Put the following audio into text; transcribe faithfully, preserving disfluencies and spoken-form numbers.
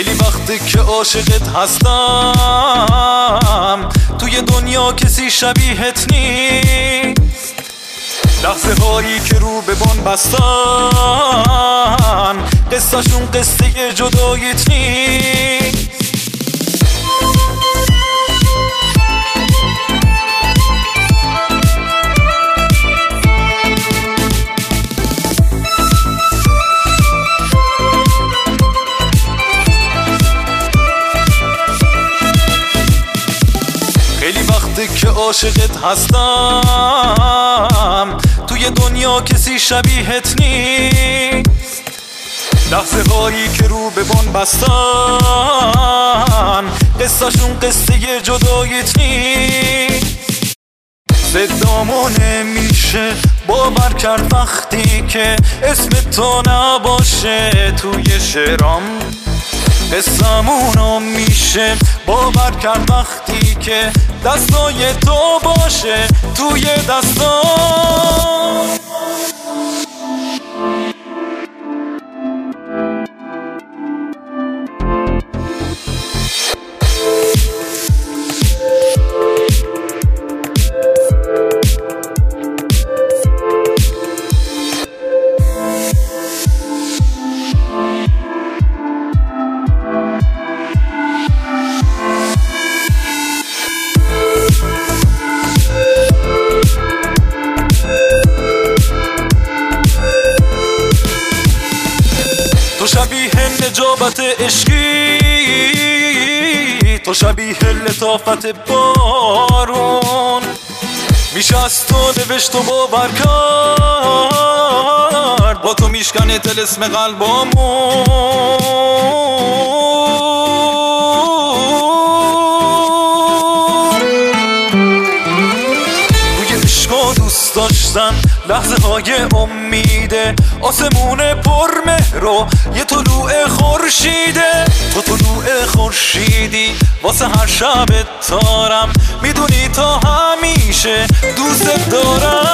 خیلی وقته که عاشقت هستم، توی دنیا کسی شبیهت نیست. لحظه هایی که رو به بن بستن، قصه شون قصه جداییت نیست. خیلی وقته که عاشقت هستم، توی دنیا کسی شبیهت نیست. لحظه هایی که رو به بن بستن، قصه شون قصه جداییت نیست. صدامو نمیشه باور کرد وقتی که اسم تو نباشه توی شعرام. قصه‌مونو میشه باور کرد وقتی که دستای تو باشه توی دستام. تو شبیه نجابت عشقی، تو شبیه لطافت بارون. میشه از تو نوشت و باور کرد، با تو میشکنه طلسم قلبامون. توی عشق و دوست داشتن لحظه های امیده، آسمون پر مهر و یه طلوع خورشیده. تو طلوع خورشیدی واسه هر شب تارم، میدونی تا همیشه دوست دارم.